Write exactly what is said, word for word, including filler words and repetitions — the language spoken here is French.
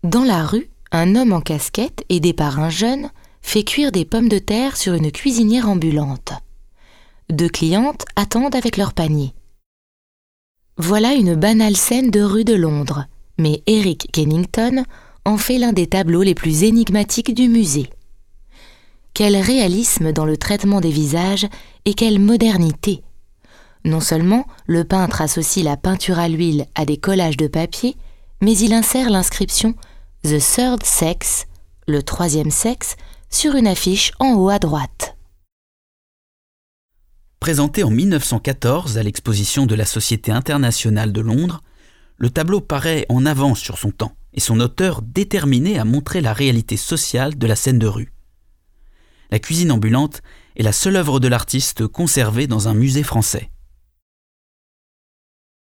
Dans la rue, un homme en casquette, aidé par un jeune, fait cuire des pommes de terre sur une cuisinière ambulante. Deux clientes attendent avec leur panier. Voilà une banale scène de rue de Londres, mais Eric Kennington en fait l'un des tableaux les plus énigmatiques du musée. Quel réalisme dans le traitement des visages et quelle modernité! Non seulement le peintre associe la peinture à l'huile à des collages de papier, mais il insère l'inscription « The Third Sex », le troisième sexe, sur une affiche en haut à droite. Présenté en mille neuf cent quatorze à l'exposition de la Société internationale de Londres, le tableau paraît en avance sur son temps et son auteur déterminé à montrer la réalité sociale de la scène de rue. La cuisine ambulante est la seule œuvre de l'artiste conservée dans un musée français.